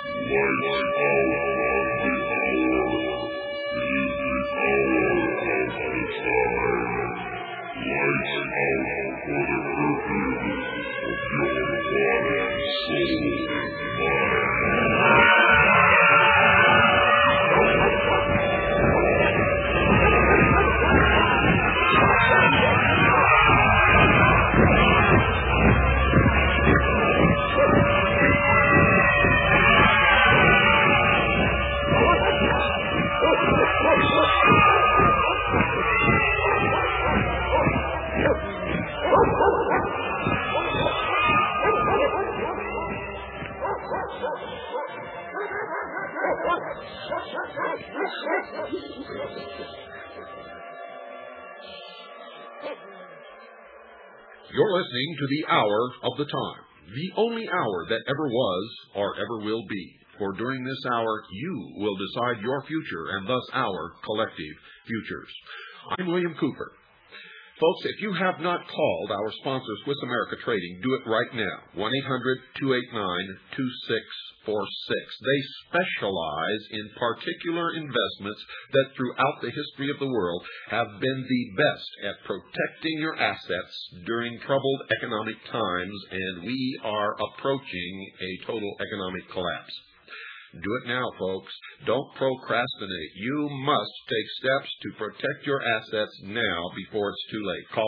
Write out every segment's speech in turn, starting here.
You're listening to the Hour of the Time, the only hour that ever was or ever will be. For during this hour, you will decide your future and thus our collective futures. I'm William Cooper. Folks, if you have not called our sponsor, Swiss America Trading, do it right now. 1-800-289-2646. They specialize in particular investments that throughout the history of the world have been the best at protecting your assets during troubled economic times, and we are approaching a total economic collapse. Do it now, folks. Don't procrastinate. You must take steps to protect your assets now before it's too late. Call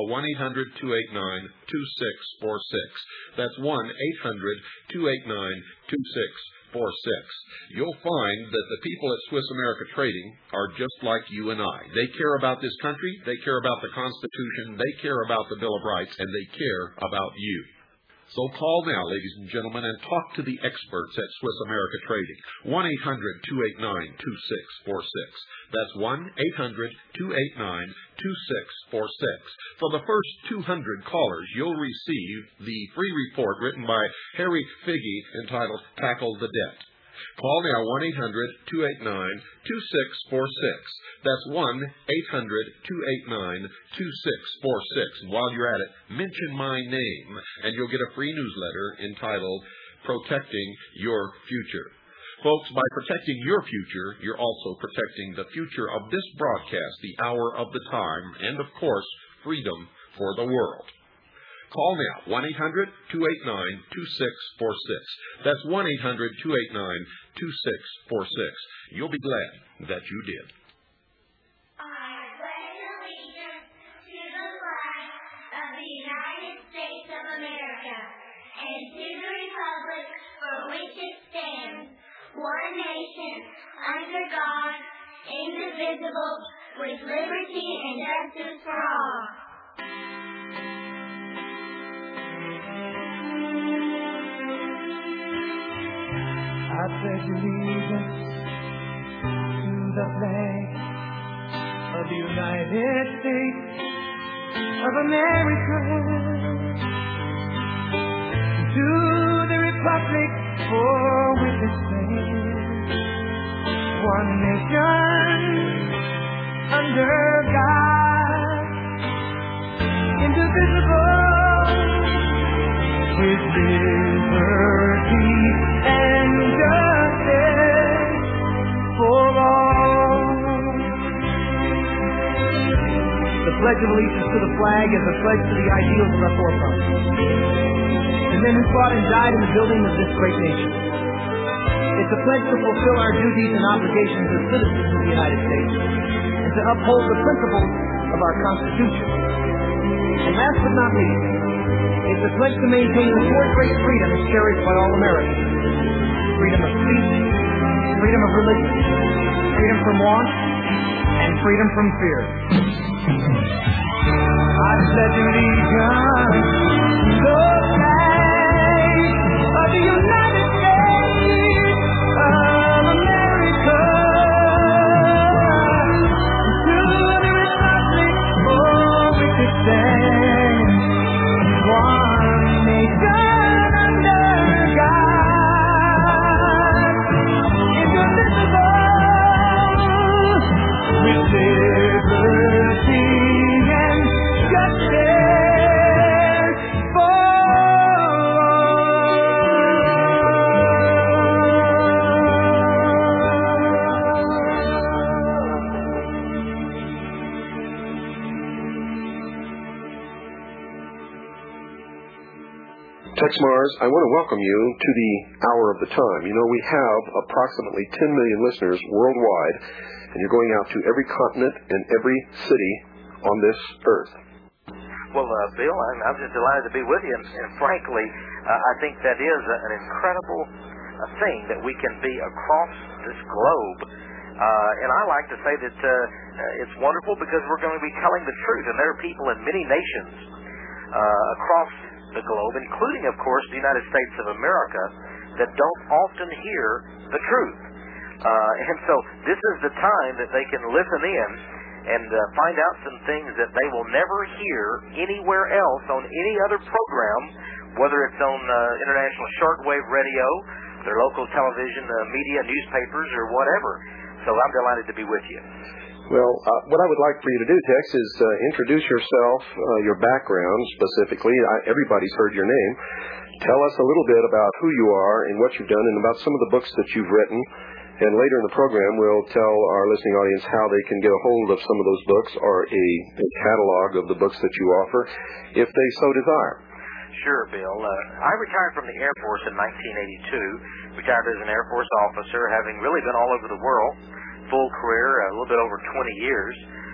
1-800-289-2646. That's 1-800-289-2646. You'll find that the people at Swiss America Trading are just like you and I. They care about this country. They care about the Constitution. They care about the Bill of Rights. And they care about you. So call now, ladies and gentlemen, and talk to the experts at Swiss America Trading. 1-800-289-2646. That's 1-800-289-2646. For the first 200 callers, you'll receive the free report written by Harry Figge entitled Tackle the Debt. Call now, 1-800-289-2646. That's 1-800-289-2646. And while you're at it, mention my name, and you'll get a free newsletter entitled Protecting Your Future. Folks, by protecting your future, you're also protecting the future of this broadcast, the Hour of the Time, and, of course, freedom for the world. Call now, 1-800-289-2646. That's 1-800-289-2646. You'll be glad that you did. I pledge allegiance to the flag of the United States of America and to the republic for which it stands, one nation, under God, indivisible, with liberty and justice for all. I pledge allegiance to the flag of the United States of America, to the republic for which it stands, one nation, under God, indivisible, with liberty and justice for all. The Pledge of Allegiance to the flag is a pledge to the ideals of our forefathers, the men who fought and died in the building of this great nation. It's a pledge to fulfill our duties and obligations as citizens of the United States and to uphold the principles of our Constitution. And last but not least, it's a pledge to maintain the four great freedoms cherished by all Americans: freedom of speech, freedom of religion, freedom from want, and freedom from fear. I pledge allegiance to the flag of the United States of America, to the republic for which it stands, one nation under God, indivisible, with liberty and justice for all. Tex Mars, I want to welcome you to the Hour of the Time. You know, we have approximately 10 million listeners worldwide, and you're going out to every continent and every city on this earth. Well, Bill, I'm just delighted to be with you, and frankly, I think that is an incredible thing that we can be across this globe. And I like to say that it's wonderful because we're going to be telling the truth, and there are people in many nations across the globe, including, of course, the United States of America, that don't often hear the truth. And so this is the time that they can listen in and find out some things that they will never hear anywhere else on any other program, whether it's on international shortwave radio, their local television, media, newspapers, or whatever. So I'm delighted to be with you. Well, what I would like for you to do, Tex, is introduce yourself, your background specifically. Everybody's heard your name. Tell us a little bit about who you are and what you've done and about some of the books that you've written. And later in the program, we'll tell our listening audience how they can get a hold of some of those books or a catalog of the books that you offer, if they so desire. Sure, Bill. I retired from the Air Force in 1982, retired as an Air Force officer, having really been all over the world, full career, a little bit over 20 years.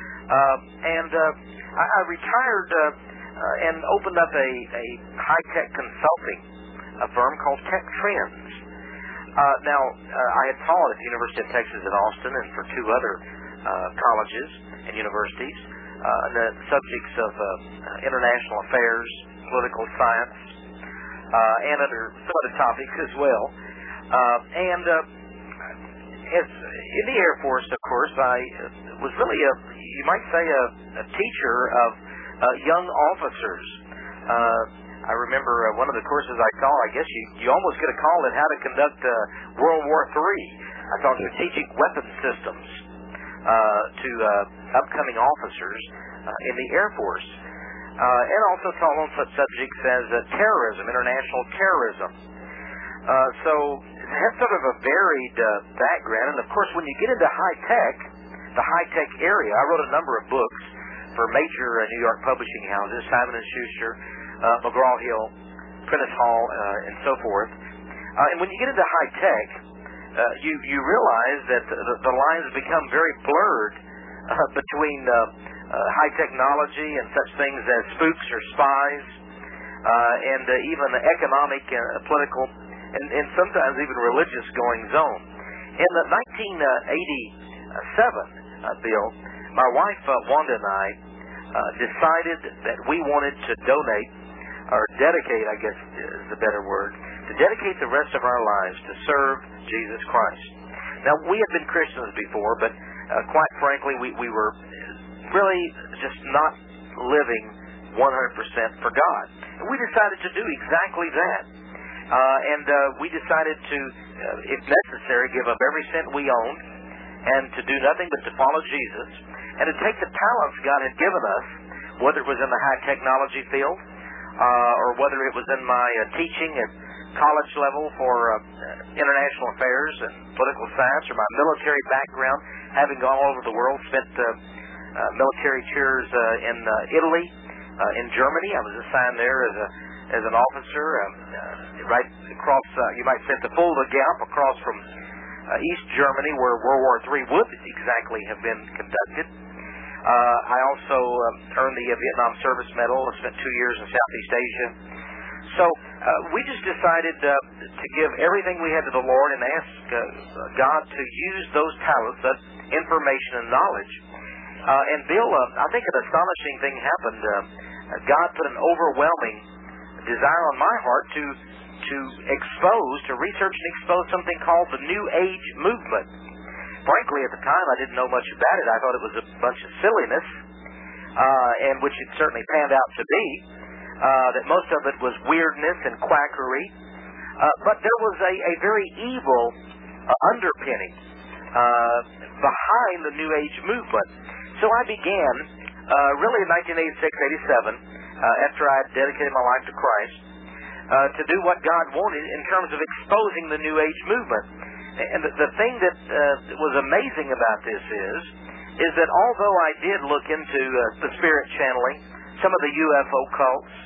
I retired and opened up a high-tech consulting firm called Tech Trends. Now, I had taught at the University of Texas at Austin and for two other colleges and universities the subjects of international affairs, political science, and some other topics as well. As in the Air Force, of course, I was really you might say, a teacher of young officers. I remember one of the courses I taught, I guess you almost get a call at how to conduct World War III. I taught strategic weapon systems to upcoming officers in the Air Force. And also taught on such subjects as terrorism, international terrorism. So it has sort of a varied background. And, of course, when you get into high-tech, the high-tech area, I wrote a number of books for major New York publishing houses, Simon & Schuster, McGraw-Hill, Prentice Hall, and so forth. And when you get into high-tech, you realize that the lines become very blurred between high technology and such things as spooks or spies, and even economic, political, and sometimes even religious goings-on. In 1987, Bill, my wife Wanda and I decided that we wanted to donate, or dedicate, I guess is the better word, to dedicate the rest of our lives to serve Jesus Christ. Now, we had been Christians before, but quite frankly, we were really just not living 100% for God. And we decided to do exactly that. We decided to, if necessary, give up every cent we owned and to do nothing but to follow Jesus and to take the talents God had given us, whether it was in the high technology field or whether it was in my teaching at college level for international affairs and political science, or my military background, having gone all over the world, spent military tours in Italy, in Germany. I was assigned there as an officer, right across, you might say, the Fulda Gap, across from East Germany, where World War III would exactly have been conducted. I also earned the Vietnam Service Medal. I spent 2 years in Southeast Asia. So we just decided to give everything we had to the Lord and ask God to use those talents, that information and knowledge. And Bill, I think an astonishing thing happened. God put an overwhelming desire on my heart to research and expose something called the New Age movement. Frankly, at the time, I didn't know much about it. I thought it was a bunch of silliness, and which it certainly panned out to be. That most of it was weirdness and quackery. But there was a very evil underpinning behind the New Age movement. So I began, really in 1986-87, after I had dedicated my life to Christ, to do what God wanted in terms of exposing the New Age movement. And the thing that was amazing about this is that although I did look into the spirit channeling, some of the UFO cults,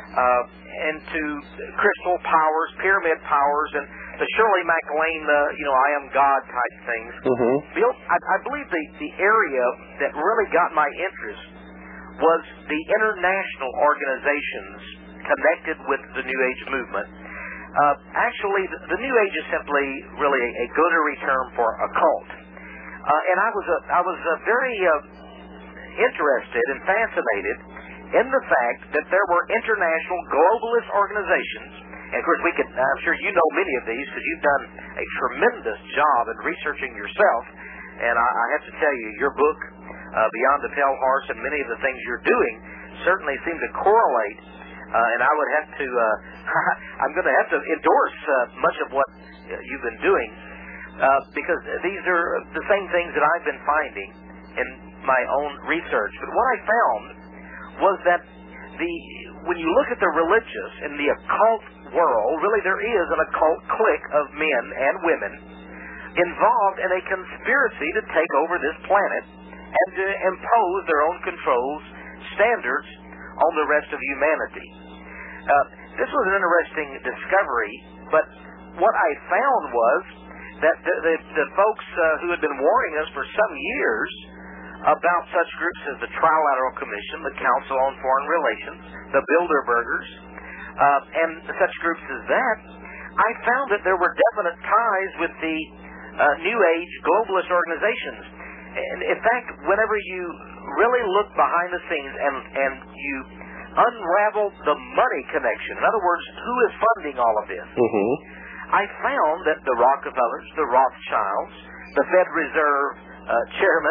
and to crystal powers, pyramid powers, and the Shirley MacLaine, I am God type things. Mm-hmm. Bill, I believe the area that really got my interest was the international organizations connected with the New Age movement. Actually, the New Age is simply really a glittery term for occult. And I was very interested and fascinated in the fact that there were international globalist organizations. And of course, I'm sure you know many of these because you've done a tremendous job in researching yourself. And I have to tell you, your book, Beyond the Pale Horse, and many of the things you're doing certainly seem to correlate. And I would have to, I'm going to have to endorse much of what you've been doing because these are the same things that I've been finding in my own research. But what I found was that when you look at the religious in the occult world, really there is an occult clique of men and women involved in a conspiracy to take over this planet and to impose their own controls, standards on the rest of humanity. This was an interesting discovery, but what I found was that the folks who had been warning us for some years about such groups as the Trilateral Commission, the Council on Foreign Relations, the Bilderbergers, and such groups as that, I found that there were definite ties with the New Age globalist organizations. And in fact, whenever you really look behind the scenes and you unravel the money connection, in other words, who is funding all of this, Mm-hmm. I found that the Rockefellers, the Rothschilds, the Fed Reserve chairman,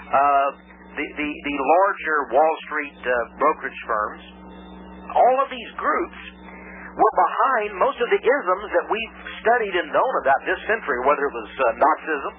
the larger Wall Street brokerage firms, all of these groups were behind most of the isms that we've studied and known about this century, whether it was Nazism,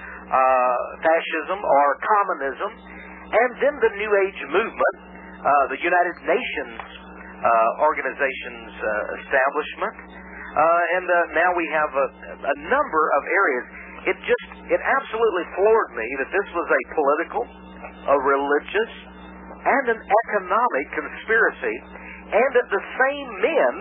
fascism, or communism, and then the New Age movement, the United Nations organization's establishment, and now we have a number of areas. It absolutely floored me that this was a political, a religious, and an economic conspiracy, and that the same men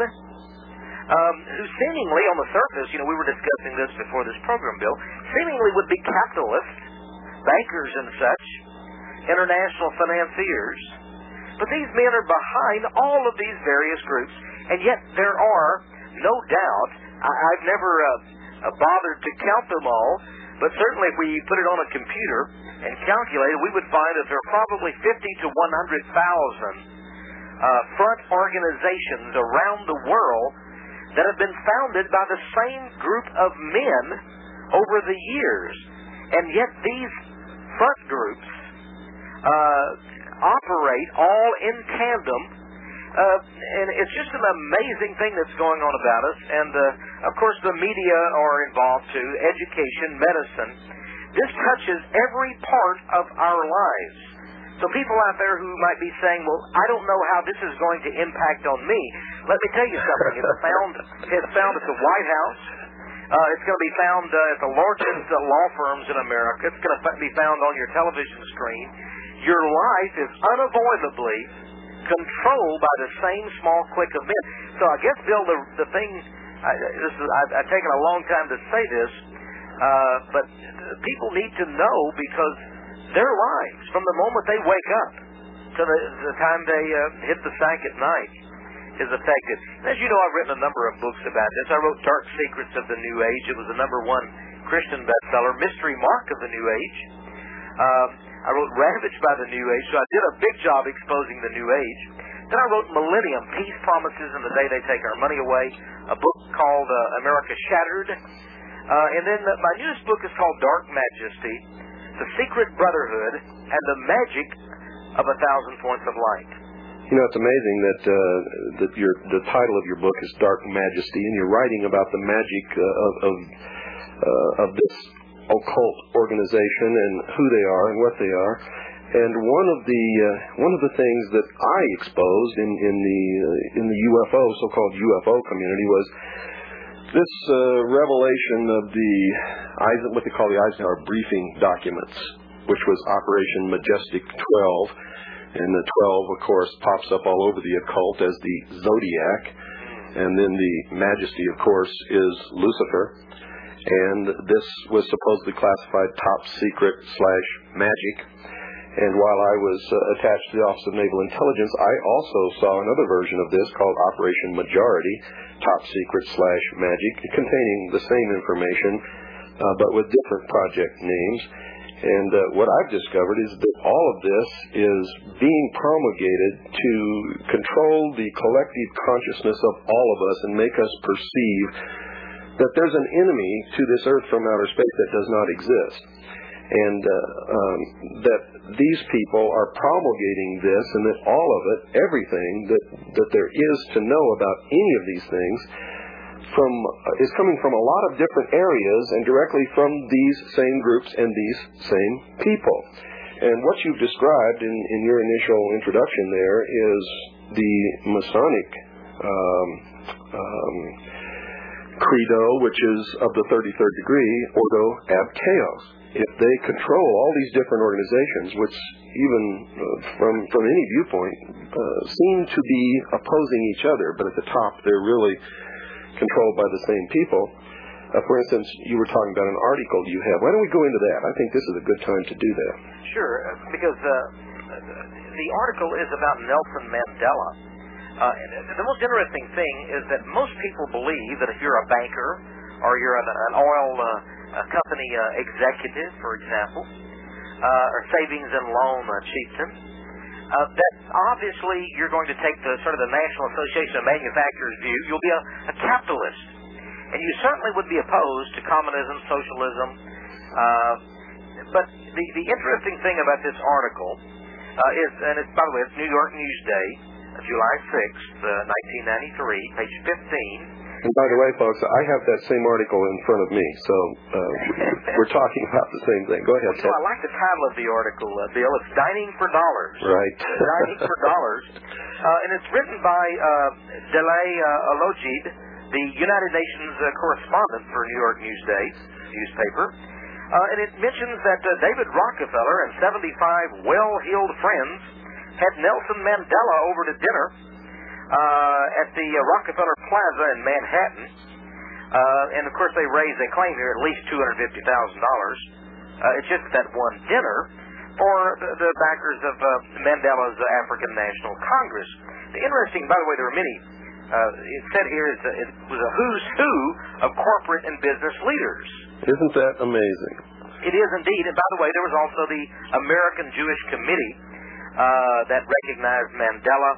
who seemingly on the surface, we were discussing this before this program, Bill, seemingly would be capitalists, bankers and such, international financiers, but these men are behind all of these various groups, and yet there are, no doubt, I've never bothered to count them all, but certainly if we put it on a computer and calculate it, we would find that there are probably 50 to 100,000 front organizations around the world that have been founded by the same group of men over the years. And yet these front groups operate all in tandem. And it's just an amazing thing that's going on about us. And, of course, the media are involved too, education, medicine. This touches every part of our lives. So people out there who might be saying, well, I don't know how this is going to impact on me. Let me tell you something. It's found at the White House. It's going to be found at the largest law firms in America. It's going to be found on your television screen. Your life is unavoidably controlled by the same small clique of men. So I guess, Bill, the thing, I've taken a long time to say this, but people need to know because their lives, from the moment they wake up to the time they hit the sack at night, is affected. As you know, I've written a number of books about this. I wrote Dark Secrets of the New Age. It was the #1 Christian bestseller. Mystery Mark of the New Age. I wrote Ravaged by the New Age, so I did a big job exposing the New Age. Then I wrote Millennium, Peace Promises and the Day They Take Our Money Away, a book called America Shattered. And then my newest book is called Dark Majesty, The Secret Brotherhood and the Magic of 1,000 Points of Light. It's amazing that the title of your book is Dark Majesty, and you're writing about the magic of this occult organization and who they are and what they are. And one of the things that I exposed in the UFO, so-called UFO community, was this revelation of what they call the Eisenhower briefing documents, which was Operation Majestic 12. And the 12, of course, pops up all over the occult as the zodiac. And then the majesty, of course, is Lucifer. And this was supposedly classified top secret / magic. And while I was attached to the Office of Naval Intelligence, I also saw another version of this called Operation Majority, top secret / magic, containing the same information, but with different project names. And what I've discovered is that all of this is being promulgated to control the collective consciousness of all of us and make us perceive that there's an enemy to this earth from outer space that does not exist. And that these people are promulgating this, and that all of it, everything that there is to know about any of these things, is coming from a lot of different areas and directly from these same groups and these same people. And what you've described in your initial introduction there is the Masonic credo, which is of the 33rd degree, Ordo Ab Chaos. If they control all these different organizations, which even from any viewpoint seem to be opposing each other, but at the top they're really controlled by the same people. For instance, you were talking about an article you have. Why don't we go into that? I think this is a good time to do that. Sure, because the article is about Nelson Mandela. The most interesting thing is that most people believe that if you're a banker or you're an oil company executive, for example, or savings and loan chieftain, that obviously you're going to take the sort of the National Association of Manufacturers view. You'll be a capitalist, and you certainly would be opposed to communism, socialism. But the interesting thing about this article is, and it's, by the way, it's New York Newsday, July 6th, 1993, page 15. And by the way, folks, I have that same article in front of me, so we're talking about the same thing. Go ahead, Ted. I like the title of the article, Bill. It's Dining for Dollars. Right. Dining for Dollars. And it's written by Delay Alojid, the United Nations correspondent for New York Newsday newspaper. And it mentions that David Rockefeller and 75 well-heeled friends had Nelson Mandela over to dinner at the Rockefeller Plaza in Manhattan. And, of course, they claim here at least $250,000. It's just that one dinner for the backers of Mandela's African National Congress. The interesting, by the way, there were many. It said here it was a who's who of corporate and business leaders. Isn't that amazing? It is indeed. And, by the way, there was also the American Jewish Committee that recognized Mandela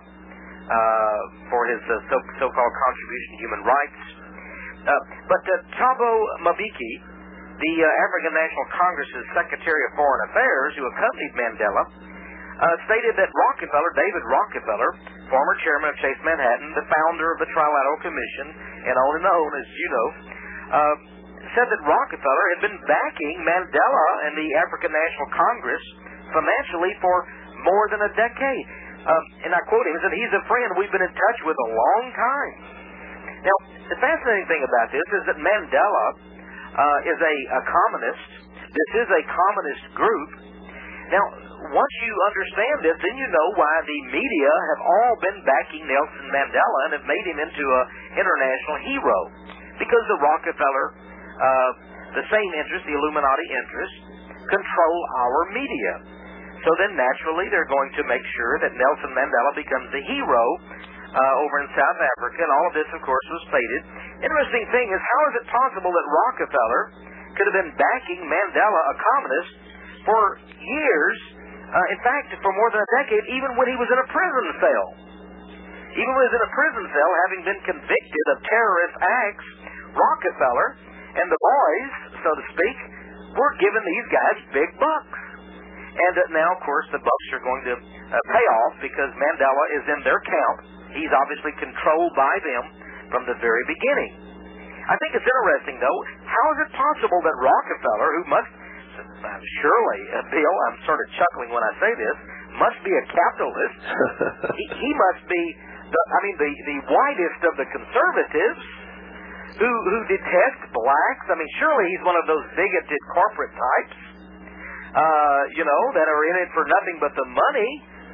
for his so-called contribution to human rights. But Thabo Mbeki, the African National Congress's Secretary of Foreign Affairs, who accompanied Mandela, stated that David Rockefeller, former chairman of Chase Manhattan, the founder of the Trilateral Commission, and on, as you know, said that Rockefeller had been backing Mandela and the African National Congress financially for more than a decade. And I quote him, he said, he's a friend we've been in touch with a long time. Now, the fascinating thing about this is that Mandela is a communist. This is a communist group. Now, once you understand this, then you know why the media have all been backing Nelson Mandela and have made him into an international hero. Because the Rockefeller, the same interest, the Illuminati interest, control our media. So then naturally they're going to make sure that Nelson Mandela becomes the hero over in South Africa, and all of this, of course, was stated. Interesting thing is, how is it possible that Rockefeller could have been backing Mandela, a communist, for years, in fact, for more than a decade, even when he was in a prison cell? Even when he was in a prison cell, having been convicted of terrorist acts, Rockefeller and the boys, so to speak, were giving these guys big bucks. And now, of course, the bucks are going to pay off because Mandela is in their camp. He's obviously controlled by them from the very beginning. I think it's interesting, though, how is it possible that Rockefeller, who must, surely, Bill, I'm sort of chuckling when I say this, must be a capitalist. he must be, the whitest of the conservatives who detest blacks. I mean, surely he's one of those bigoted corporate types. That are in it for nothing but the money.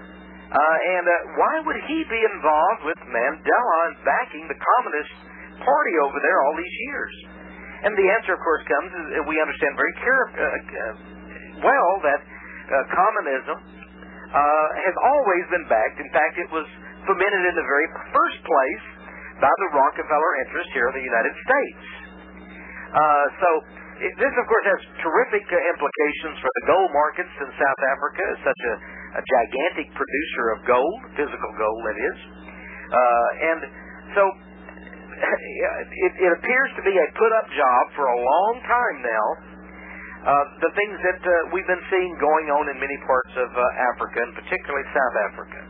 And why would he be involved with Mandela and backing the Communist Party over there all these years? And the answer, of course, comes is we understand very well that communism has always been backed. In fact, it was fomented in the very first place by the Rockefeller interest here in the United States. This, of course, has terrific implications for the gold markets in South Africa. It's such a gigantic producer of gold, physical gold, that is. And so it appears to be a put-up job for a long time now. The things that we've been seeing going on in many parts of Africa, and particularly South Africa.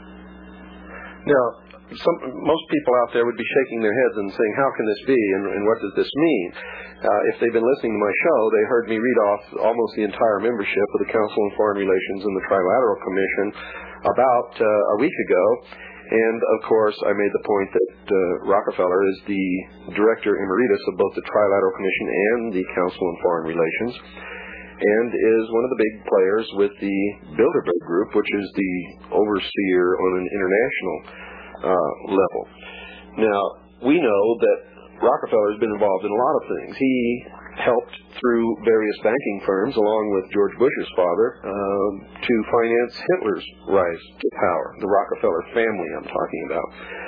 Now, most people out there would be shaking their heads and saying, how can this be, and what does this mean? If they've been listening to my show, they heard me read off almost the entire membership of the Council on Foreign Relations and the Trilateral Commission about a week ago. And, of course, I made the point that Rockefeller is the Director Emeritus of both the Trilateral Commission and the Council on Foreign Relations, and is one of the big players with the Bilderberg Group, which is the overseer on an international level. Now, we know that Rockefeller has been involved in a lot of things. He helped through various banking firms, along with George Bush's father, to finance Hitler's rise to power, the Rockefeller family I'm talking about.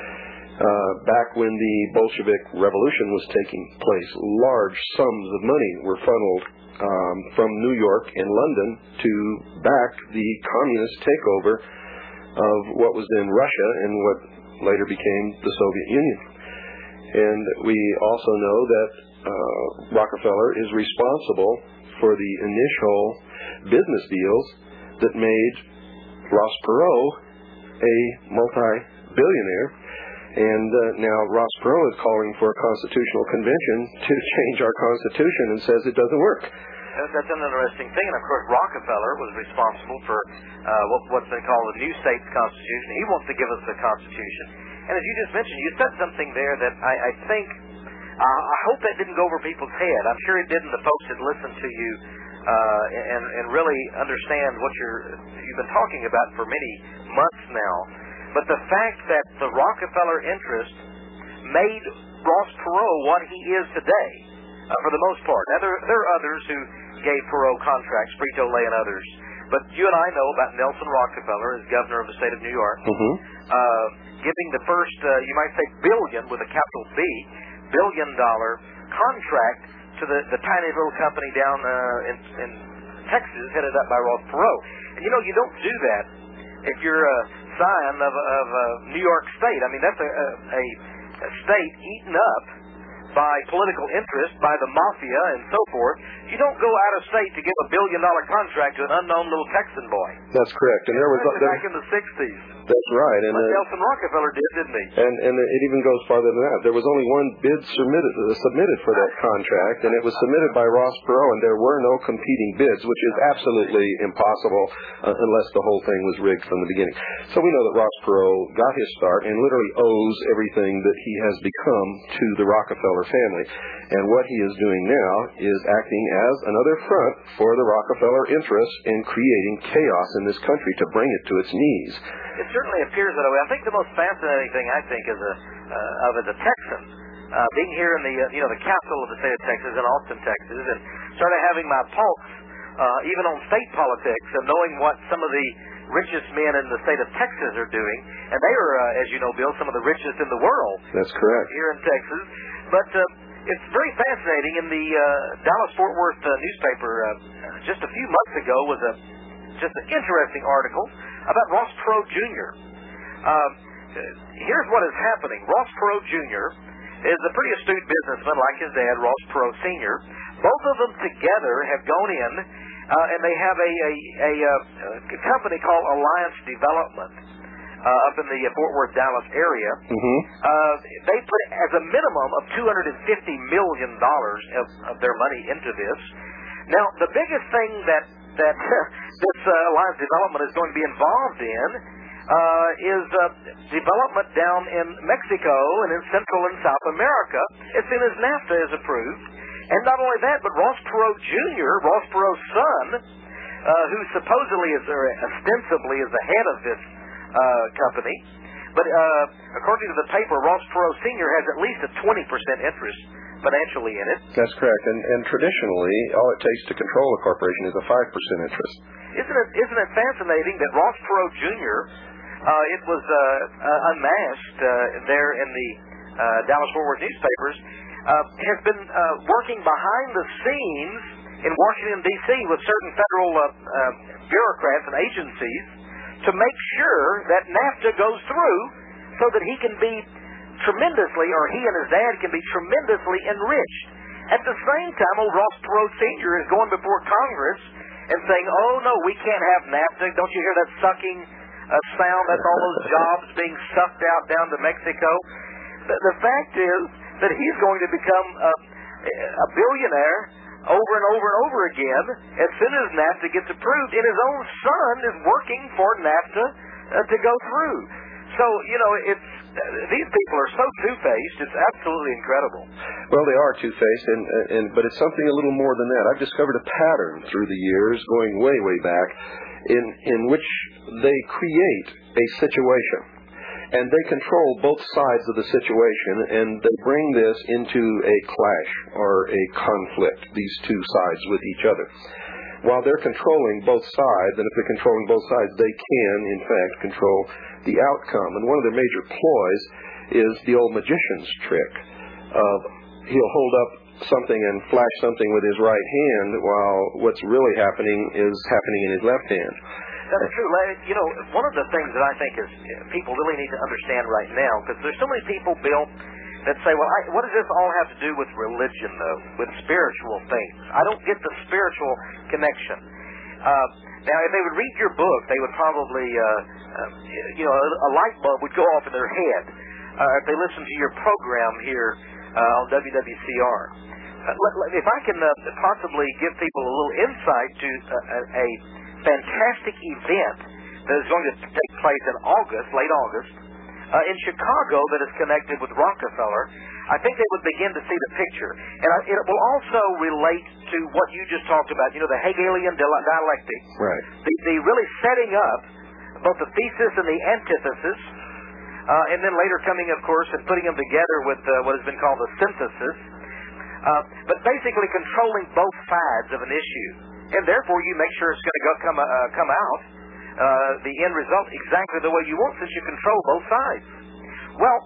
Back when the Bolshevik Revolution was taking place, large sums of money were funneled from New York and London to back the communist takeover of what was then Russia and what later became the Soviet Union. And we also know that Rockefeller is responsible for the initial business deals that made Ross Perot a multi-billionaire. And now Ross Perot is calling for a constitutional convention to change our Constitution and says it doesn't work. That's an interesting thing. And, of course, Rockefeller was responsible for what's been called the New States Constitution. He wants to give us the Constitution. And as you just mentioned, you said something there that I think, I hope that didn't go over people's head. I'm sure it didn't. The folks that listen to you and really understand what you've been talking about for many months now. But the fact that the Rockefeller interest made Ross Perot what he is today, for the most part. Now, there are others who gave Perot contracts, Frito-Lay and others. But you and I know about Nelson Rockefeller as governor of the state of New York, giving the first, you might say billion with a capital B, $1 billion contract to the tiny little company down in Texas headed up by Ross Perot. And, you know, you don't do that if you're a scion of New York State. I mean, that's a state eaten up by political interest, by the mafia and so forth. You don't go out of state to give $1 billion contract to an unknown little Texan boy. That's correct. And there was back in the 60s. That's right. And Nelson Rockefeller didn't he? And it even goes farther than that. There was only one bid submitted for that contract, and it was submitted by Ross Perot, and there were no competing bids, which is absolutely impossible unless the whole thing was rigged from the beginning. So we know that Ross Perot got his start and literally owes everything that he has become to the Rockefeller family. And what he is doing now is acting as another front for the Rockefeller interests in creating chaos in this country to bring it to its knees. It certainly appears that way. I think the most fascinating thing as a Texan, being here in the capital of the state of Texas, in Austin, Texas, and started having my pulse even on state politics and knowing what some of the richest men in the state of Texas are doing, and they are, as you know, Bill, some of the richest in the world. That's correct. Here in Texas, but it's very fascinating. In the Dallas-Fort Worth newspaper just a few months ago was just an interesting article about Ross Perot Jr. Here's what is happening. Ross Perot Jr. is a pretty astute businessman like his dad, Ross Perot Sr. Both of them together have gone in and they have a company called Alliance Development up in the Fort Worth, Dallas area. They put as a minimum of $250 million of their money into this. Now, the biggest thing that this Alliance Development is going to be involved in is development down in Mexico and in Central and South America as soon as NAFTA is approved. And not only that, but Ross Perot Jr., Ross Perot's son, who supposedly is, or ostensibly is the head of this company. But according to the paper, Ross Perot Sr. has at least a 20% interest financially in it. That's correct. And traditionally, all it takes to control a corporation is a 5% interest. Isn't it fascinating that Ross Perot Jr., it was unmasked there in the Dallas-Fort Worth newspapers, has been working behind the scenes in Washington, D.C. with certain federal bureaucrats and agencies to make sure that NAFTA goes through so that he can be tremendously, or he and his dad can be tremendously enriched. At the same time, old Ross Perot Sr. is going before Congress and saying, oh, no, we can't have NAFTA. Don't you hear that sucking sound? That's all those jobs being sucked out down to Mexico. The fact is that he's going to become a billionaire over and over and over again as soon as NAFTA gets approved, and his own son is working for NAFTA to go through. So, it's these people are so two-faced, it's absolutely incredible. Well, they are two-faced, but it's something a little more than that. I've discovered a pattern through the years, going way, way back, in which they create a situation, and they control both sides of the situation, and they bring this into a clash or a conflict, these two sides with each other. While they're controlling both sides, and if they're controlling both sides, they can, in fact, control the outcome. And one of their major ploys is the old magician's trick. He'll hold up something and flash something with his right hand while what's really happening is happening in his left hand. That's true. One of the things that I think is people really need to understand right now, because there's so many people, Bill, that say, well, what does this all have to do with religion, though, with spiritual things? I don't get the spiritual connection. Now, if they would read your book, they would probably, a light bulb would go off in their head. If they listen to your program here on WWCR. If I can possibly give people a little insight to a fantastic event that is going to take place in August, late August, in Chicago that is connected with Rockefeller, I think they would begin to see the picture. And it will also relate to what you just talked about, the Hegelian dialectic. Right. The really setting up both the thesis and the antithesis, and then later coming, of course, and putting them together with what has been called the synthesis. But basically controlling both sides of an issue. And therefore you make sure it's going to come out the end result exactly the way you want, since you control both sides. Well,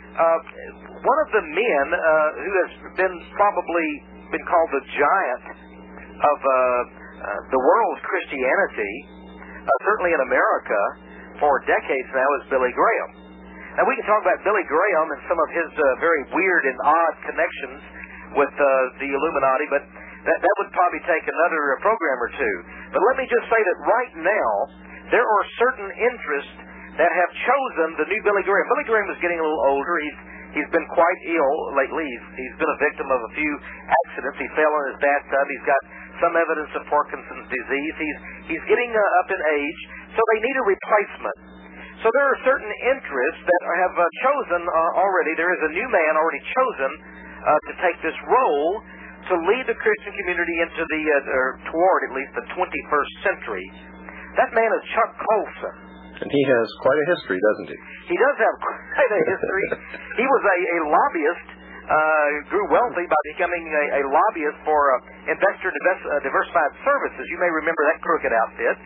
one of the men who has probably been called the giant of the world's Christianity, certainly in America, for decades now, is Billy Graham. Now, we can talk about Billy Graham and some of his very weird and odd connections with the Illuminati, but that would probably take another program or two. But let me just say that right now, there are certain interests that have chosen the new Billy Graham. Billy Graham is getting a little older. He's been quite ill lately. He's been a victim of a few accidents. He fell in his bathtub. He's got some evidence of Parkinson's disease. He's getting up in age, so they need a replacement. So there are certain interests that have chosen already. There is a new man already chosen to take this role to lead the Christian community into toward at least the 21st century. That man is Chuck Colson. And he has quite a history, doesn't he? He does have quite a history. He was a lobbyist, grew wealthy by becoming a lobbyist for Investor Diversified Services. You may remember that crooked outfit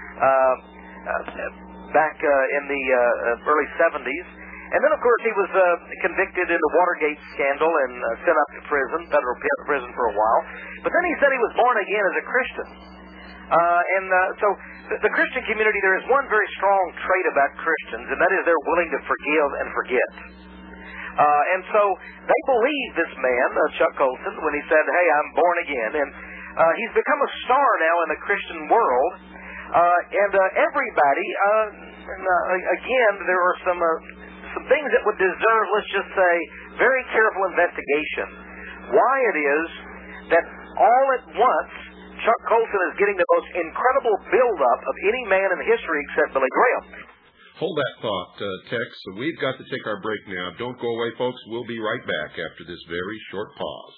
back in the early 70s. And then, of course, he was convicted in the Watergate scandal and sent up to prison, federal prison for a while. But then he said he was born again as a Christian. So the Christian community, there is one very strong trait about Christians, and that is they're willing to forgive and forget. And so they believe this man, Chuck Colson, when he said, hey, I'm born again. And he's become a star now in the Christian world. And everybody, again, there are some things that would deserve, let's just say, very careful investigation. Why it is that all at once Chuck Colson is getting the most incredible build-up of any man in history except Billy Graham. Hold that thought, Tex. We've got to take our break now. Don't go away, folks. We'll be right back after this very short pause.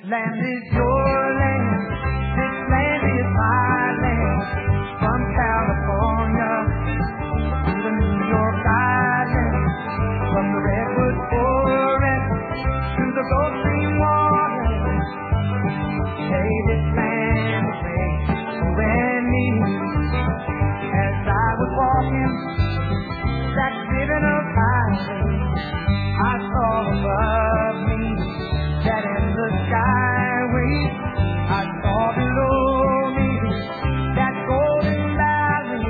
land is your land. This land is my land. From California to the New York Island. From the redwood forest to the Gulf Stream water. Hey, this land is made for you and me. As I was walking that ribbon of highway, I saw above me that endless skyway. I saw below me that golden valley.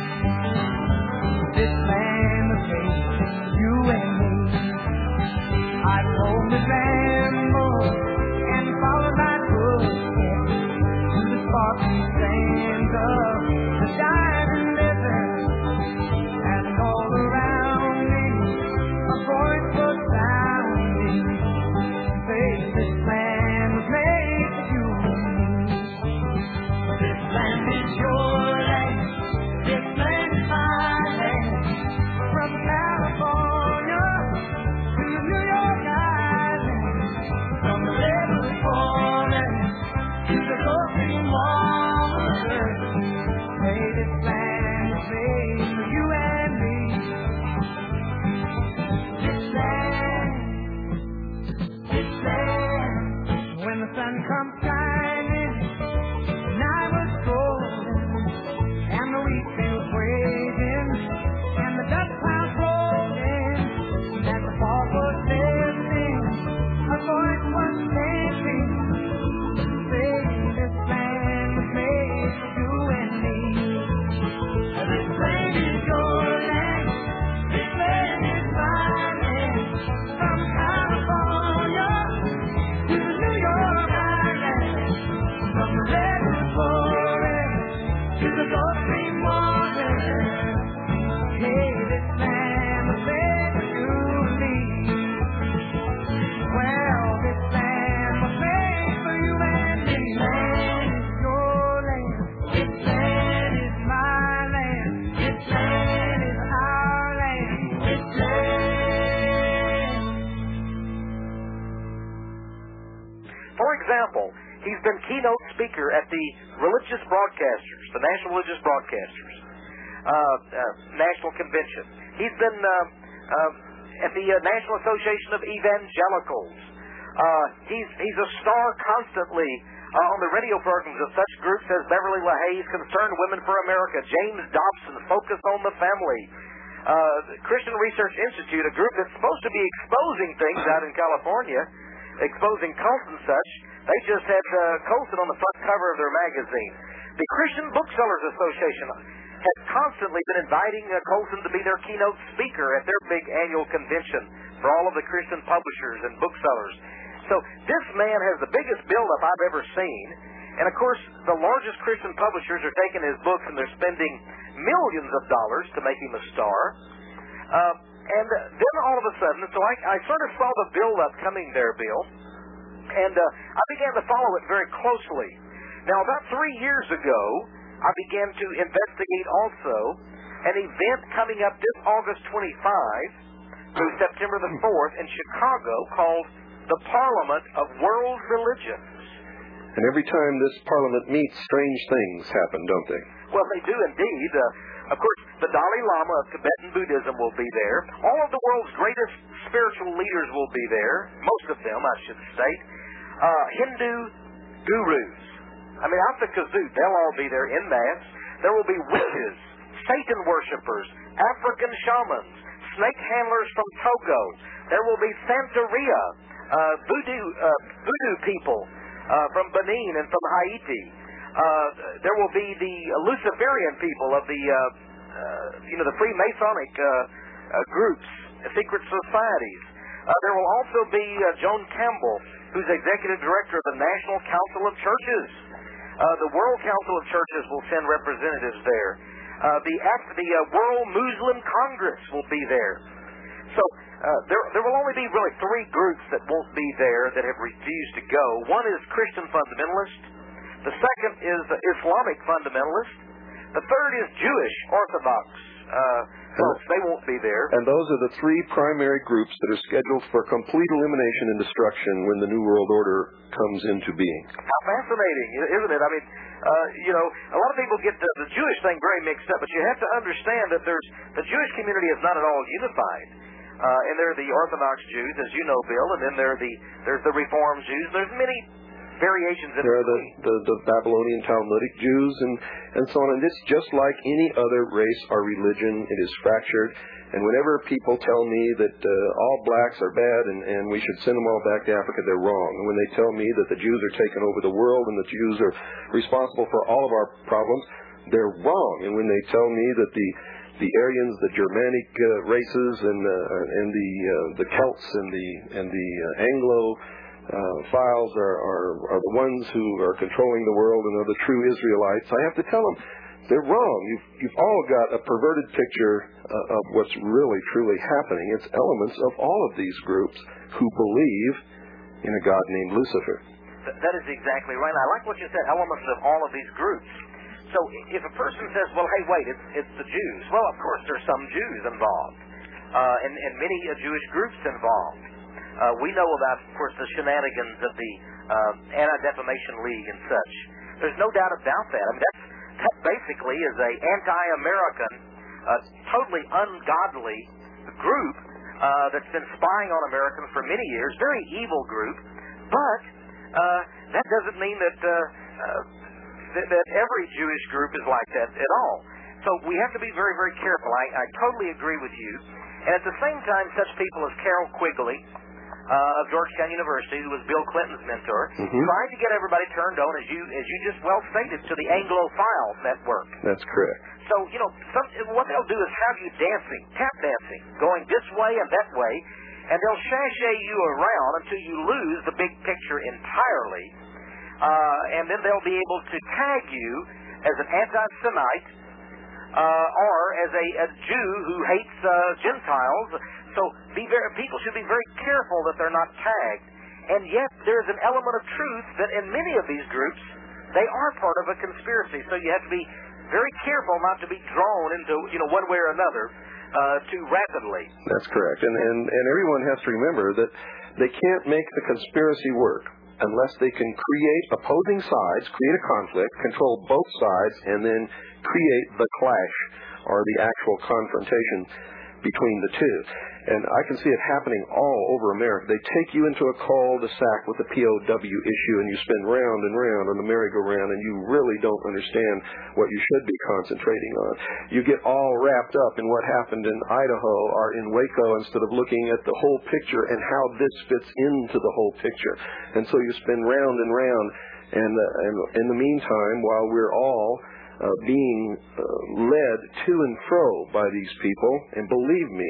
This land is made for you and me. I told the ramble and followed my footsteps to the sparkling sands of the diamond river. And all around me a voice was sounding, say this land was made for you and me. This land is your land, this land is my land. From California to New York Island, from the redwood forest to the Gulf Stream water. Hey, this land was made for you and me. This land, when the sun comes shining, the night was golden, and the wheat fields waving, and the dust clouds rolling, and the fog was lifting, a voice was saying, this land was made for you and me. This land is your land, this land is my land. From California to New York Island, from the redwood forest to the Gulf Stream water. Hey, this land was made for you and me. Well, this land was made for you and me. Land is your land, this land is my land, this land is our land, this land. For example, he's been keynote speaker at the religious broadcasters, the National Religious Broadcasters National Convention. He's been at the National Association of Evangelicals. He's a star constantly on the radio programs of such groups as Beverly LaHaye's Concerned Women for America, James Dobson, Focus on the Family, the Christian Research Institute, a group that's supposed to be exposing things out in California, exposing cults and such. They just had Colson on the front cover of their magazine. The Christian Booksellers Association has constantly been inviting Colson to be their keynote speaker at their big annual convention for all of the Christian publishers and booksellers. So this man has the biggest buildup I've ever seen. And, of course, the largest Christian publishers are taking his books and they're spending millions of dollars to make him a star. And then all of a sudden, so I sort of saw the buildup coming there, Bill, and I began to follow it very closely. Now, about 3 years ago, I began to investigate also an event coming up this August 25 through September the 4th in Chicago called the Parliament of World Religions. And every time this parliament meets, strange things happen, don't they? Well, they do indeed. Of course, the Dalai Lama of Tibetan Buddhism will be there. All of the world's greatest spiritual leaders will be there. Most of them, I should state. Hindu gurus. I mean, out the kazoo, they'll all be there en masse. There will be witches, Satan worshippers, African shamans, snake handlers from Togo. There will be Santeria, voodoo people from Benin and from Haiti. There will be the Luciferian people of the the Freemasonic groups, secret societies. There will also be Joan Campbell, who's executive director of the National Council of Churches. The World Council of Churches will send representatives there. The World Muslim Congress will be there. So there will only be really 3 groups that won't be there that have refused to go. One is Christian fundamentalists. The second is Islamic fundamentalists. The third is Jewish Orthodox. Folks, they won't be there. And those are the three primary groups that are scheduled for complete elimination and destruction when the New World Order comes into being. How fascinating, isn't it? I mean, a lot of people get the Jewish thing very mixed up, but you have to understand that the Jewish community is not at all unified. And there are the Orthodox Jews, as you know, Bill, and then there's the Reformed Jews. There's many variations in there are the Babylonian Talmudic Jews and so on. And it's just like any other race or religion. It is fractured. And whenever people tell me that all blacks are bad and we should send them all back to Africa, they're wrong. And when they tell me that the Jews are taking over the world and the Jews are responsible for all of our problems, they're wrong. And when they tell me that the Aryans, the Germanic races, and the Celts and the Anglo files are the ones who are controlling the world and are the true Israelites, I have to tell them they're wrong. You've all got a perverted picture of what's really, truly happening. It's elements of all of these groups who believe in a God named Lucifer. That is exactly right. I like what you said, elements of all of these groups. So if a person says, well, hey, wait, it's the Jews. Well, of course, there's some Jews involved, and many Jewish groups involved. We know about, of course, the shenanigans of the Anti-Defamation League and such. There's no doubt about that. I mean, that basically is a anti-American, totally ungodly group that's been spying on Americans for many years. Very evil group, but that doesn't mean that that every Jewish group is like that at all. So we have to be very, very careful. I totally agree with you. And at the same time, such people as Carol Quigley of Georgetown University, who was Bill Clinton's mentor, tried to get everybody turned on, as you just well stated, to the Anglophile network. That's correct. So, what they'll do is have you dancing, tap dancing, going this way and that way, and they'll sashay you around until you lose the big picture entirely, and then they'll be able to tag you as an anti-Semite or as a Jew who hates Gentiles. So people should be very careful that they're not tagged. And yet there's an element of truth that in many of these groups, they are part of a conspiracy. So you have to be very careful not to be drawn into one way or another too rapidly. That's correct. And everyone has to remember that they can't make the conspiracy work unless they can create opposing sides, create a conflict, control both sides, and then create the clash or the actual confrontation between the two. And I can see it happening all over America. They take you into a cul-de-sac with the POW issue, and you spin round and round on the merry-go-round, and you really don't understand what you should be concentrating on. You get all wrapped up in what happened in Idaho or in Waco instead of looking at the whole picture and how this fits into the whole picture. And so you spin round and round, and in the meantime, while we're all being led to and fro by these people, and believe me,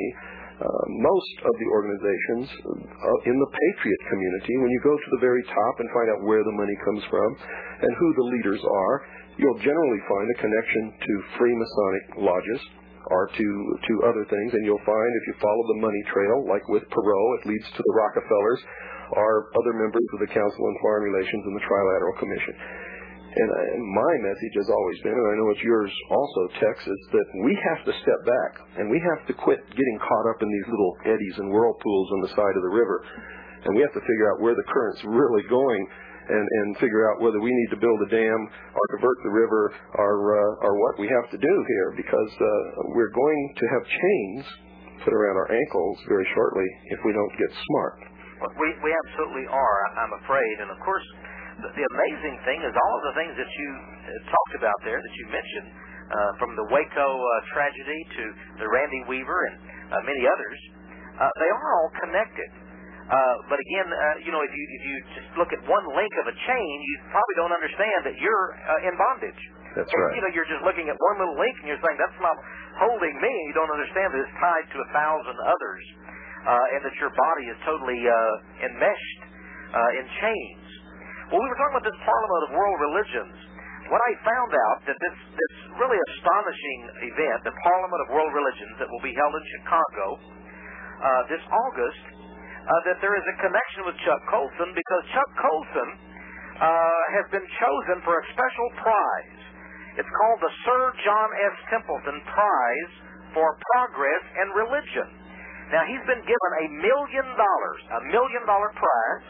most of the organizations in the patriot community, when you go to the very top and find out where the money comes from and who the leaders are, you'll generally find a connection to Freemasonic lodges or to other things. And you'll find, if you follow the money trail, like with Perot, it leads to the Rockefellers or other members of the Council on Foreign Relations and the Trilateral Commission. And my message has always been, and I know it's yours also, Tex, is that we have to step back, and we have to quit getting caught up in these little eddies and whirlpools on the side of the river. And we have to figure out where the current's really going and figure out whether we need to build a dam or divert the river or what we have to do here, because we're going to have chains put around our ankles very shortly if we don't get smart. We absolutely are, I'm afraid. And, of course, the amazing thing is all of the things that you talked about there, that you mentioned, from the Waco tragedy to the Randy Weaver and many others, they are all connected. But again, if you just look at one link of a chain, you probably don't understand that you're in bondage. That's right. You're just looking at one little link and you're saying, that's not holding me. You don't understand that it's tied to 1,000 others, and that your body is totally enmeshed in chains. Well, we were talking about this Parliament of World Religions. When I found out that this really astonishing event, the Parliament of World Religions, that will be held in Chicago this August, that there is a connection with Chuck Colson, because Chuck Colson has been chosen for a special prize. It's called the Sir John S. Templeton Prize for Progress and Religion. Now, he's been given $1 million prize,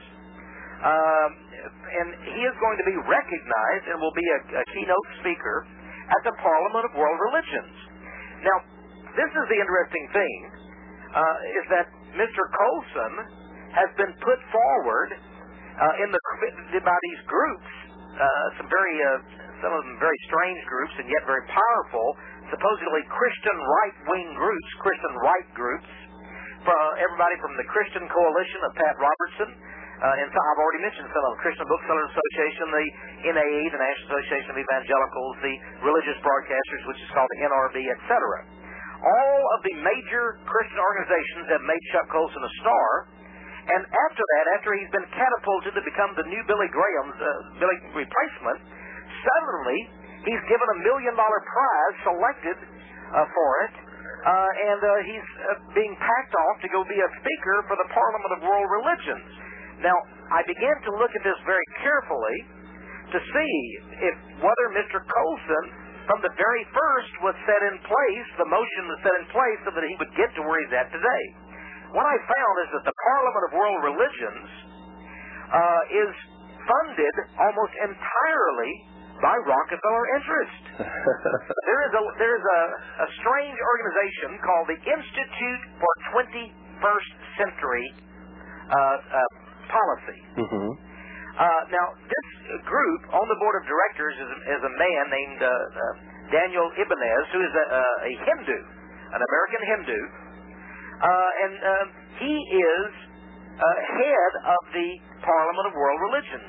and he is going to be recognized and will be a keynote speaker at the Parliament of World Religions. Now, this is the interesting thing, is that Mr. Colson has been put forward by these groups, some of them very strange groups and yet very powerful, supposedly Christian right-wing groups, Christian right groups, everybody from the Christian Coalition of Pat Robertson, and so I've already mentioned some of them, Christian Booksellers Association, the NAE, the National Association of Evangelicals, the Religious Broadcasters, which is called the NRB, etc. All of the major Christian organizations have made Chuck Colson a star, and after that, after he's been catapulted to become the new Billy Graham's Billy replacement, suddenly he's given $1 million prize selected for it, and he's being packed off to go be a speaker for the Parliament of World Religions. Now, I began to look at this very carefully to see whether Mr. Colson, from the very first, was set in place, the motion was set in place so that he would get to where he's at today. What I found is that the Parliament of World Religions is funded almost entirely by Rockefeller interest. There is a strange organization called the Institute for 21st Century Policy. Mm-hmm. Now, this group on the board of directors is a man named Daniel Ibanez, who is a Hindu, an American Hindu, and he is head of the Parliament of World Religions.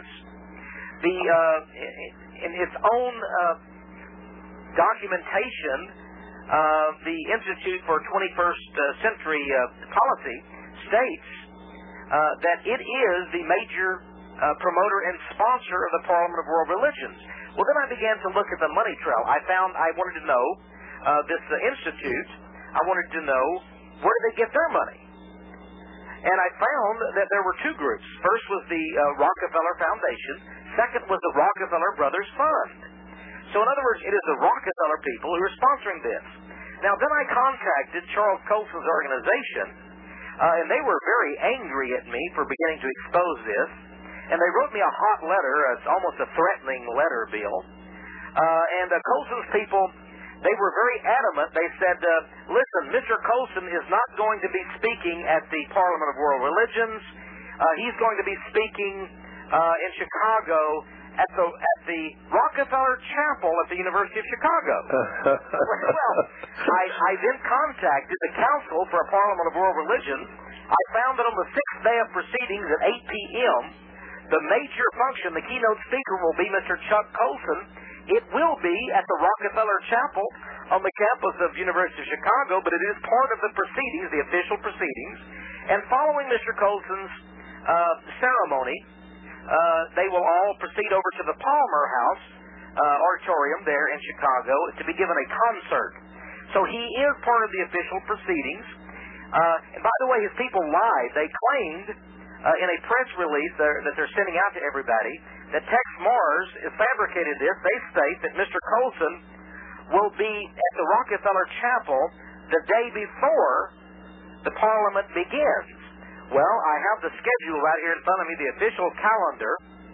In its own documentation, the Institute for 21st Century Policy states that it is the major promoter and sponsor of the Parliament of World Religions. Well, then I began to look at the money trail. I wanted to know this institute. I wanted to know where did they get their money. And I found that there were two groups. First was the Rockefeller Foundation. Second was the Rockefeller Brothers Fund. So in other words, it is the Rockefeller people who are sponsoring this. Now, then I contacted Charles Colson's organization, and they were very angry at me for beginning to expose this. And they wrote me a hot letter. It's almost a threatening letter, Bill. And Colson's people, they were very adamant. They said, listen, Mr. Colson is not going to be speaking at the Parliament of World Religions. He's going to be speaking in Chicago at the Rockefeller Chapel at the University of Chicago. Well, I then contacted the Council for a Parliament of World Religions. I found that on the sixth day of proceedings at 8 p.m., the major function, the keynote speaker, will be Mr. Chuck Colson. It will be at the Rockefeller Chapel on the campus of University of Chicago, but it is part of the proceedings, the official proceedings. And following Mr. Colson's ceremony, they will all proceed over to the Palmer House auditorium there in Chicago to be given a concert. So he is part of the official proceedings. And by the way, his people lied. They claimed in a press release that they're sending out to everybody that Tex Mars has fabricated this. They state that Mr. Colson will be at the Rockefeller Chapel the day before the Parliament begins. Well, I have the schedule right here in front of me, the official calendar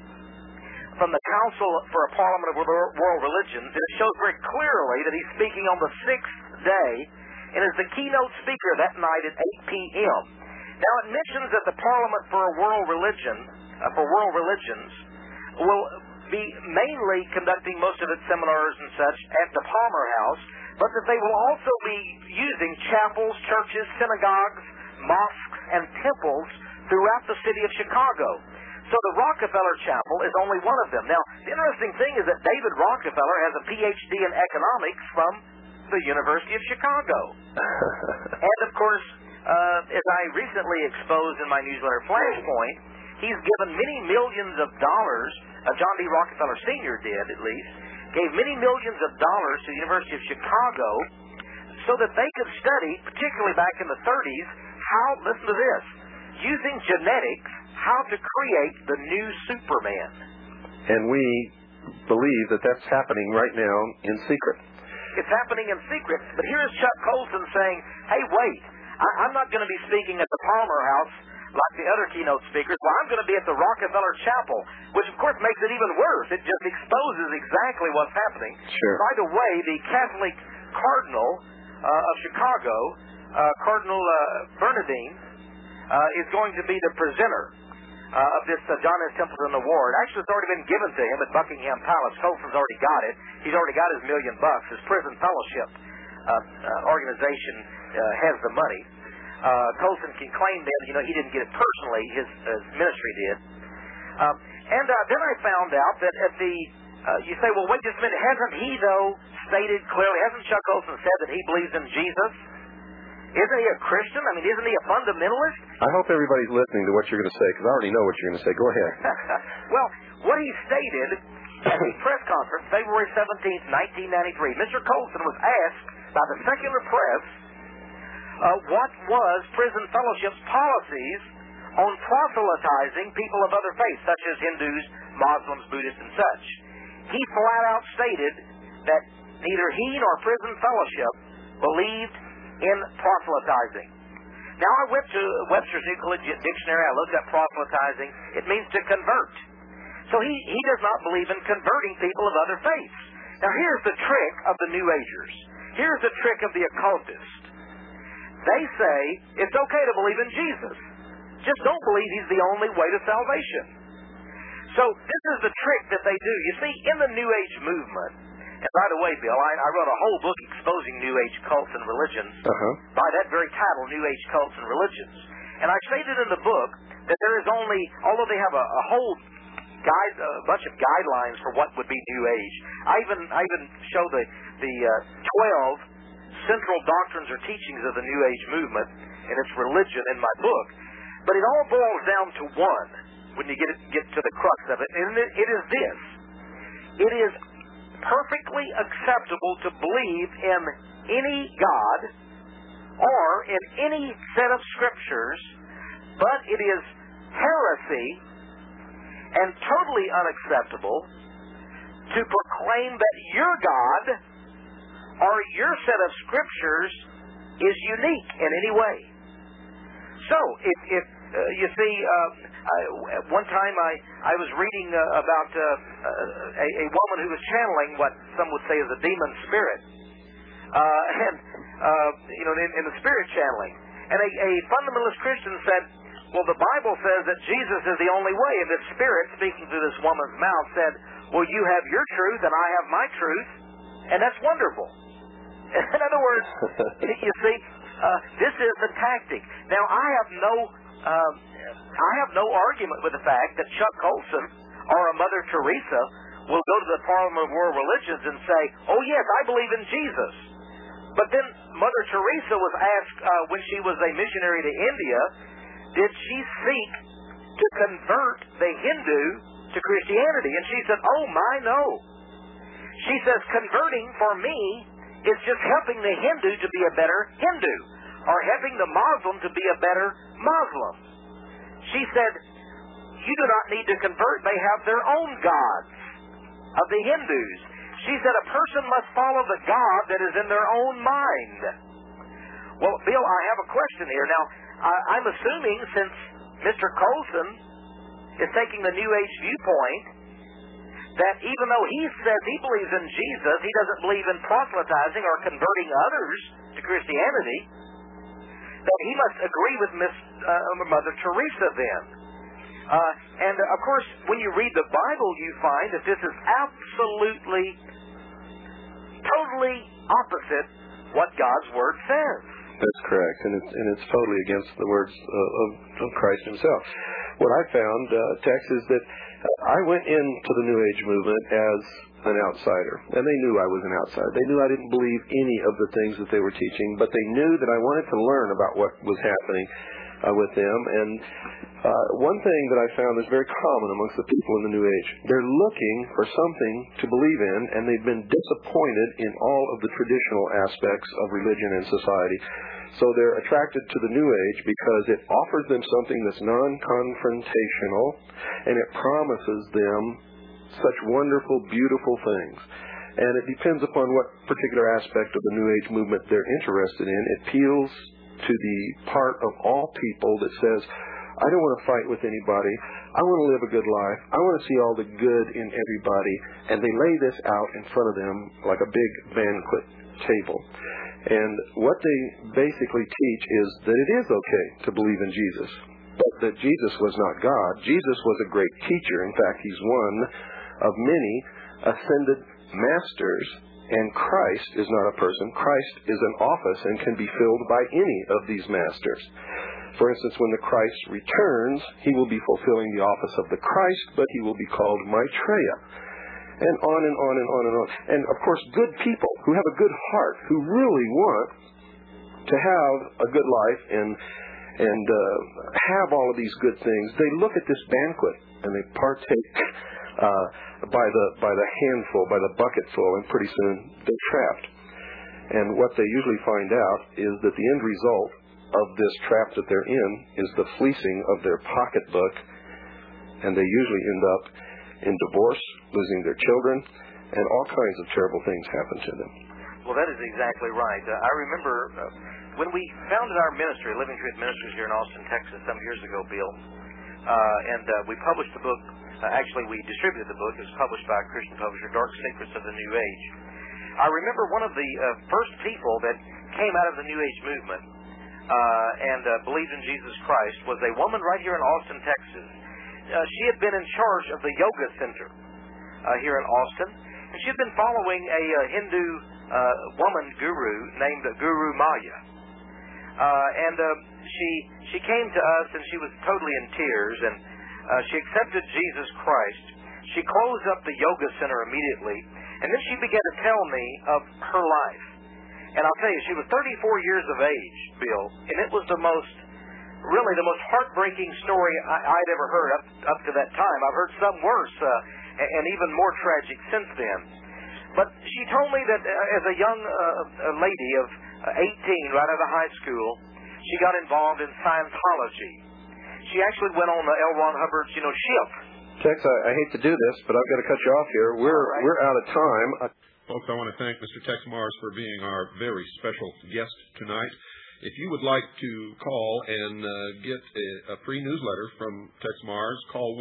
from the Council for a Parliament of World Religions, and it shows very clearly that he's speaking on the sixth day and is the keynote speaker that night at 8 p.m. Now, it mentions that the Parliament for World Religions will be mainly conducting most of its seminars and such at the Palmer House, but that they will also be using chapels, churches, synagogues, mosques, and temples throughout the city of Chicago. So the Rockefeller Chapel is only one of them. Now, the interesting thing is that David Rockefeller has a Ph.D. in economics from the University of Chicago. And, of course, as I recently exposed in my newsletter Flashpoint, he's given many millions of dollars, John D. Rockefeller Sr. did at least, gave many millions of dollars to the University of Chicago so that they could study, particularly back in the 30s, how, listen to this, using genetics, how to create the new Superman. And we believe that that's happening right now in secret. It's happening in secret. But here's Chuck Colson saying, hey, wait, I'm not going to be speaking at the Palmer House like the other keynote speakers. Well, I'm going to be at the Rockefeller Chapel, which, of course, makes it even worse. It just exposes exactly what's happening. Sure. By the way, the Catholic Cardinal of Chicago, Cardinal Bernardine, is going to be the presenter of this John S. Templeton Award. Actually, it's already been given to him at Buckingham Palace. Colson's already got it. He's already got his $1 million. His prison fellowship organization has the money. Colson can claim that, he didn't get it personally. His ministry did. And then I found out that at the, you say, well, wait just a minute. Hasn't he, though, stated clearly, hasn't Chuck Colson said that he believes in Jesus? Isn't he a Christian? I mean, isn't he a fundamentalist? I hope everybody's listening to what you're going to say, because I already know what you're going to say. Go ahead. Well, what he stated at the press conference, February 17th, 1993, Mr. Colson was asked by the secular press what was Prison Fellowship's policies on proselytizing people of other faiths, such as Hindus, Muslims, Buddhists, and such. He flat out stated that neither he nor Prison Fellowship believed in proselytizing. Now, I went to Webster's New Collegiate Dictionary. I looked up proselytizing. It means to convert. So he does not believe in converting people of other faiths. Now, here's the trick of the New Agers. Here's the trick of the occultist. They say it's okay to believe in Jesus. Just don't believe he's the only way to salvation. So this is the trick that they do. You see, in the New Age movement, and by the way, Bill, I wrote a whole book exposing New Age cults and religions by that very title, New Age Cults and Religions. And I stated in the book that there is only, although they have a whole bunch of guidelines for what would be New Age. I even show the 12 central doctrines or teachings of the New Age movement and its religion in my book. But it all boils down to one when you get to the crux of it, and it is this. It is perfectly acceptable to believe in any God or in any set of scriptures, but it is heresy and totally unacceptable to proclaim that your God or your set of scriptures is unique in any way. So, if you see, one time I was reading about a woman who was channeling what some would say is a demon spirit, in the spirit channeling. And a fundamentalist Christian said, well, the Bible says that Jesus is the only way. And this spirit, speaking through this woman's mouth, said, well, you have your truth and I have my truth, and that's wonderful. In other words, you see, this is the tactic. Now, I have no argument with the fact that Chuck Colson or a Mother Teresa will go to the Parliament of World Religions and say, oh, yes, I believe in Jesus. But then Mother Teresa was asked when she was a missionary to India, did she seek to convert the Hindu to Christianity? And she said, oh, my, no. She says, converting for me is just helping the Hindu to be a better Hindu, or helping the Muslim to be a better Muslim. She said, you do not need to convert. They have their own gods of the Hindus. She said a person must follow the God that is in their own mind. Well, Bill, I have a question here. Now, I'm assuming since Mr. Colson is taking the New Age viewpoint, that even though he says he believes in Jesus, he doesn't believe in proselytizing or converting others to Christianity, that he must agree with Mother Teresa then. And, of course, when you read the Bible, you find that this is absolutely, totally opposite what God's Word says. That's correct, and it's totally against the words of Christ himself. What I found, Tex, is that I went into the New Age movement as an outsider, and they knew I was an outsider. They knew I didn't believe any of the things that they were teaching, but they knew that I wanted to learn about what was happening with them. And one thing that I found is very common amongst the people in the New Age. They're looking for something to believe in, and they've been disappointed in all of the traditional aspects of religion and society. So they're attracted to the New Age because it offers them something that's non-confrontational, and it promises them such wonderful, beautiful things. And it depends upon what particular aspect of the New Age movement they're interested in. It appeals to the part of all people that says, I don't want to fight with anybody. I want to live a good life. I want to see all the good in everybody. And they lay this out in front of them like a big banquet table. And what they basically teach is that it is okay to believe in Jesus, but that Jesus was not God. Jesus was a great teacher. In fact, he's one of many ascended masters, and Christ is not a person. Christ is an office and can be filled by any of these masters. For instance, when the Christ returns, he will be fulfilling the office of the Christ, but he will be called Maitreya. And on and on and on and on. And, of course, good people who have a good heart, who really want to have a good life and have all of these good things, they look at this banquet and they partake by the handful, by the bucketful, and pretty soon they're trapped. And what they usually find out is that the end result of this trap that they're in is the fleecing of their pocketbook, and they usually end up in divorce, losing their children, and all kinds of terrible things happen to them. Well, that is exactly right. I remember when we founded our ministry, Living Truth Ministries here in Austin, Texas, some years ago, Bill, and we published the book. Actually, we distributed the book. It was published by a Christian publisher, Dark Secrets of the New Age. I remember one of the first people that came out of the New Age movement and believed in Jesus Christ was a woman right here in Austin, Texas. She had been in charge of the yoga center here in Austin, and she had been following a Hindu woman guru named Guru Maya. And she came to us, and she was totally in tears, and she accepted Jesus Christ. She closed up the yoga center immediately, and then she began to tell me of her life. And I'll tell you, she was 34 years of age, Bill, and it was the most heartbreaking story I'd ever heard up to that time. I've heard some worse and even more tragic since then. But she told me that as a young lady of 18, right out of high school, she got involved in Scientology. She actually went on L. Ron Hubbard's, ship. Tex, I hate to do this, but I've got to cut you off here. We're out of time. Folks, I want to thank Mr. Tex Mars for being our very special guest tonight. If you would like to call and get a free newsletter from Tex Mars, call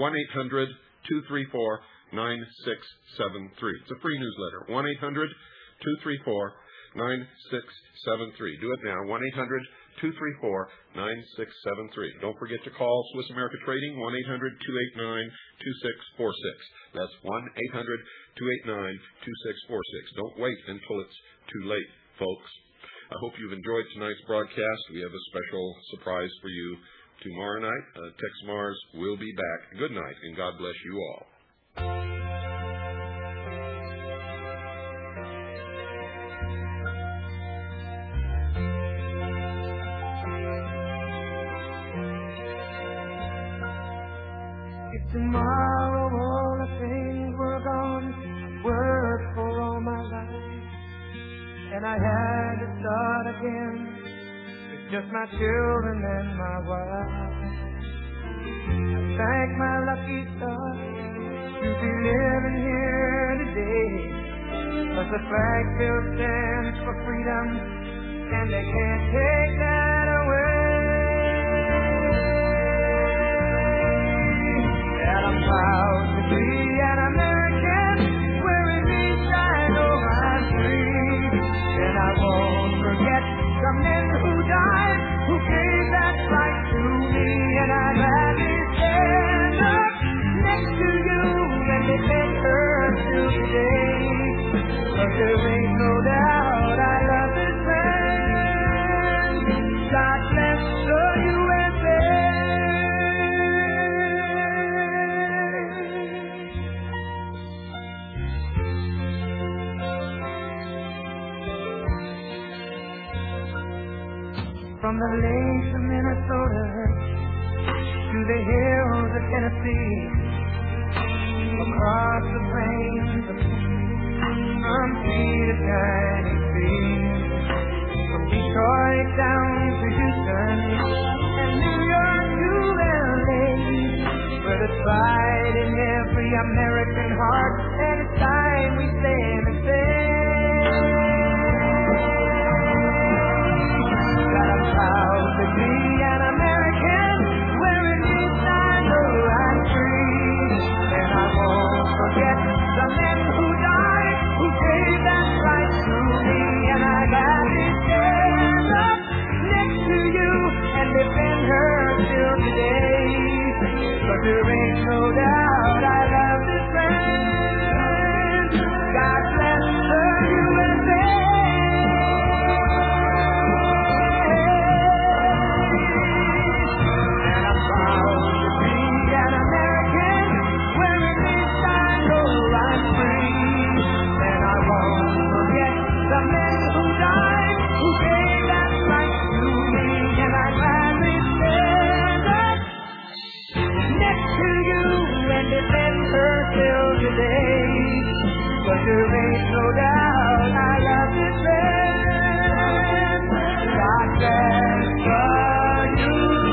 1-800-234-9673. It's a free newsletter, 1-800-234-9673. Do it now, 1-800-234-9673. Don't forget to call Swiss America Trading, 1-800-289-2646. That's 1-800-289-2646. Don't wait until it's too late, folks. I hope you've enjoyed tonight's broadcast. We have a special surprise for you tomorrow night. Tex Mars will be back. Good night, and God bless you all. If tomorrow all the things were gone, worked for all my life, and I had to start again with just my children and my wife, I thank my lucky stars to be living here today, 'cause the flag still stands for freedom, and they can't take that away. And I'm proud to be an American, wearing each I know I'm free. And I won't forget the men who died, who gave that right to me. And I'd gladly stand up next to you and defend her till today. 'Cause there ain't no doubt I love this land. God bless the USA. From the lakes of Minnesota to the hills of Tennessee, across the plains from sea to shining sea, from Detroit down to Houston and New York to LA, where there's pride in every American heart, and it's time we stand and say that I'm proud to be an American, wearing these signs so I'm free. And I won't forget the men who died, who gave that right to me. And I gladly stand up next to you and defend her till today. But there ain't no doubt I love this land. God bless the USA. And I'm proud to be an American, wearing these signs so I'm free. And I won't forget the men who died, who gave that right to me. And I gladly stand up next to you and defend her till today. But there ain't no doubt I love this land. God bless the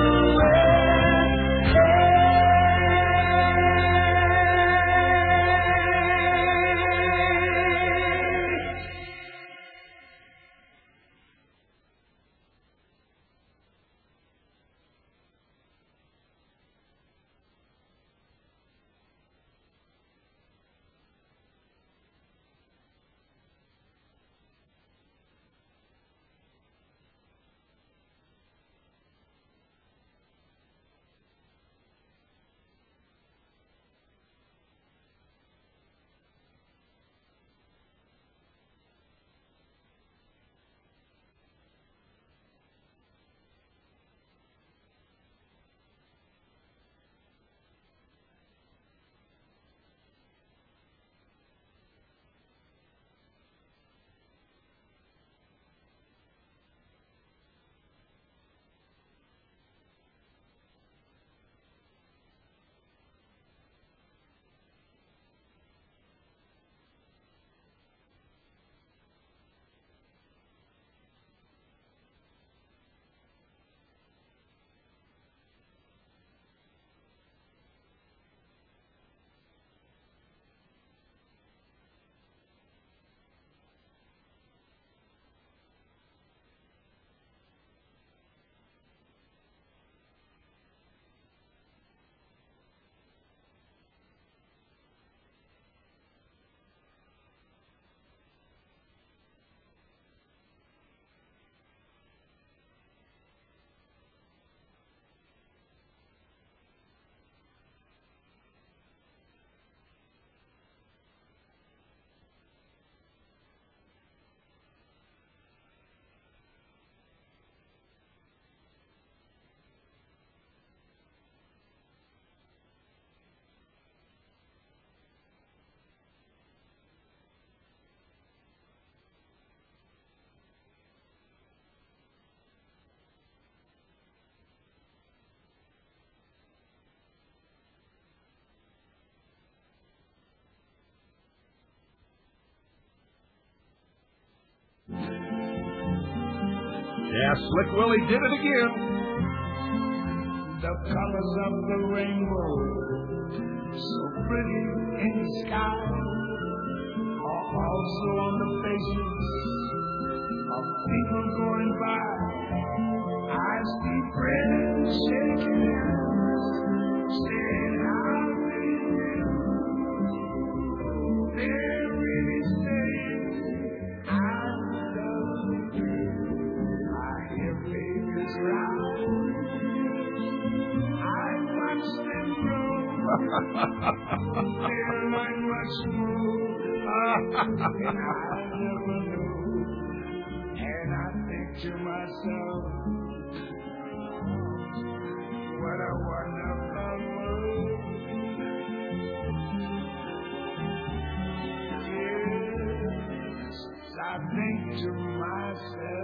Yeah, Slick Willie did it again. The colors of the rainbow, so pretty in the sky, are also on the faces of people going by. I see friends shaking hands, saying how do you do. They're really saying I love you. I hear babies cry. I watch them grow. They're like much more. And I never know. And I think to myself, what a wonderful world. Yes, I think to myself.